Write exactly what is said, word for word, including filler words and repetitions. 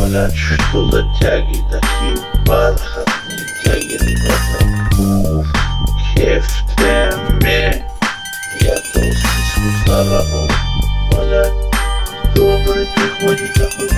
Говорят, что за тяги такие бархатные тяги, ребята. Уф, кеф теме. Я толстый с работу. Говорят, добрый приходит такой.